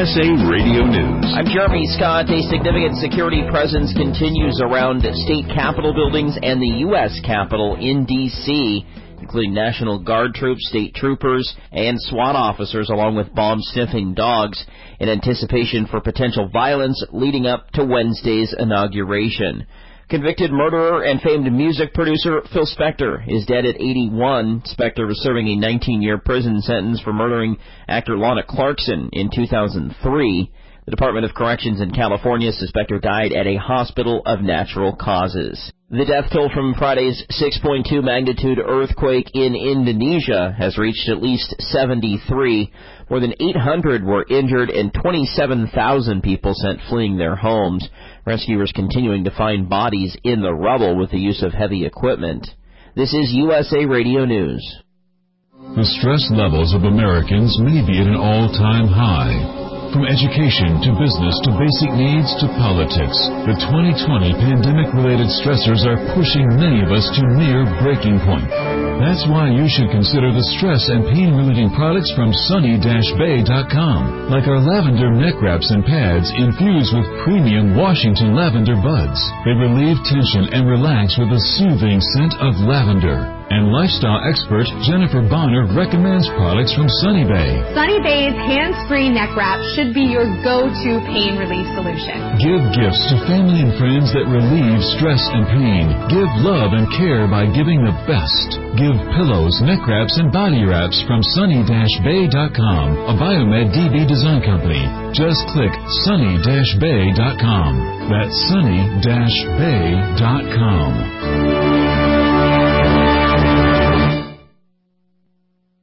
USA Radio News. I'm Jeremy Scott. A significant security presence continues around state capitol buildings and the U.S. Capitol in D.C., including National Guard troops, state troopers, and SWAT officers, along with bomb-sniffing dogs, in anticipation for potential violence leading up to Wednesday's inauguration. Convicted murderer and famed music producer Phil Spector is dead at 81. Spector was serving a 19-year prison sentence for murdering actor Lana Clarkson in 2003. The Department of Corrections in California says Spector died at a hospital of natural causes. The death toll from Friday's 6.2 magnitude earthquake in Indonesia has reached at least 73. More than 800 were injured and 27,000 people sent fleeing their homes. Rescuers continuing to find bodies in the rubble with the use of heavy equipment. This is USA Radio News. The stress levels of Americans may be at an all-time high. From education to business to basic needs to politics, the 2020 pandemic-related stressors are pushing many of us to near breaking point. That's why you should consider the stress and pain-relieving products from Sunny-Bay.com, like our lavender neck wraps and pads infused with premium Washington lavender buds. They relieve tension and relax with a soothing scent of lavender. And lifestyle expert Jennifer Bonner recommends products from Sunny Bay. Sunny Bay's hands-free neck wrap should be your go-to pain relief solution. Give gifts to family and friends that relieve stress and pain. Give love and care by giving the best. Give pillows, neck wraps, and body wraps from Sunny-Bay.com, a Biomed DB design company. Just click Sunny-Bay.com. That's Sunny-Bay.com.